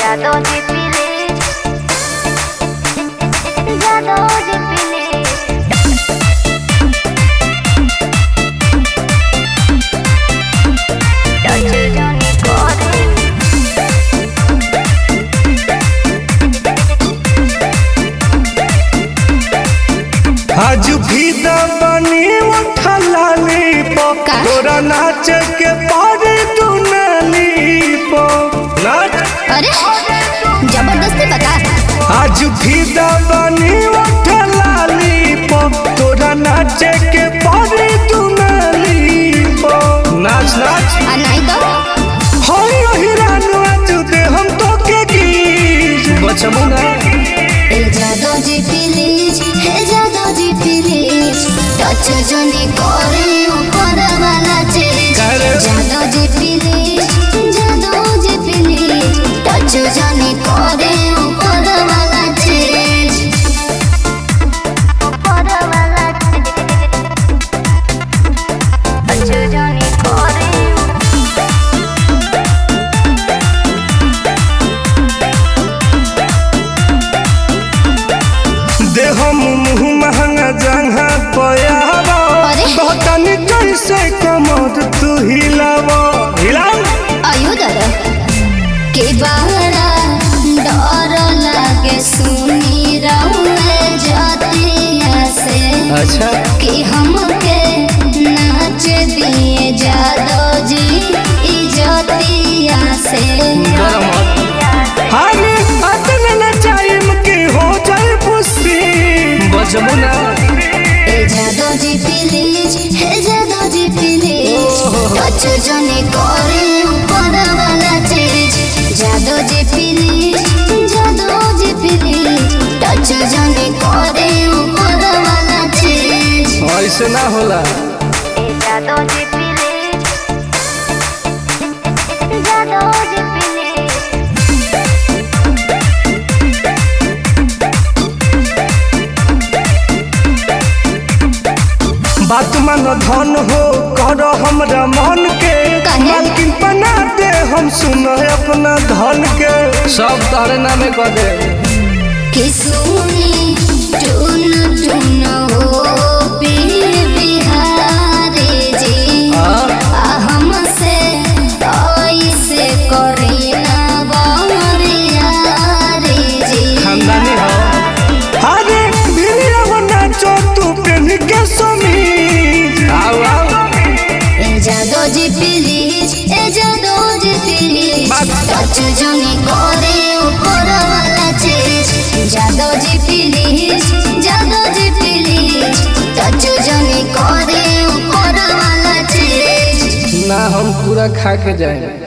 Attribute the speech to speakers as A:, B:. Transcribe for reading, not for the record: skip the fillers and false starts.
A: यादों जी प्लीज, यादों जी प्लीज। टच जाने करे
B: आज भी दबनी उठा लाली पो तोरा नाच के पारे तू नाली पो नाच।
A: अरे जबरदस्ती बता।
B: आज भी दबनी उठा लाली पो तोरा नाच के पारे तू नाली पो नाच नाच।
A: नहीं तो
B: होई हिरानो आज दे हम तो के गीत बचबो ना।
A: ए यादों जी प्लीज, ए यादों जी प्लीज। टच जाने करे ऊपर वाला चीज। यादों जी प्लीज, यादों जी प्लीज। टच जाने करे ऊपर वाला चीज, ऊपर वाला चीज। टच जाने करे
B: दे हम मुँह महंगा जहाँ पयावा कहतनी कैसे कमर तू हिलावा हिलाओ।
A: आयु दादा के बारा डर लागे सुनी रहुए जातिया से।
B: अच्छा
A: कि हमके नाच दिए जादो जी इजतिया से।
B: अरे अतने न टाइम के हो जाए पुसी बचबो ना।
A: ए Jado ji please, A Jado ji please. Touch जाने करे ऊपर वाला चीज। Jado ji please, Jado ji please. Touch जाने करे ऊपर वाला चीज।
B: ऐसे ना होला।
A: ए जादो जी प्लीज, जादो जी प्लीज।
B: बात मन धन हो कर हमरा मन के मालकिन बना दे हम सुन अपना धन के सब तारे नामे कर दे।
A: कि सुनी टून टून हो पीर बिहारी जी। हमसे ऐसे करी ना बरियारी जी।
B: खानदानी हो अरे भिड़िया बना चो तू पेन के समीज आओ आओ।
A: ए Jado ji please, A Jado ji please. Touch जाने करे ऊपर वाला चीज। Jado ji please, Jado ji please. Touch जाने करे ऊपर वाला चीज।
B: ना हम पूरा खा के जाए।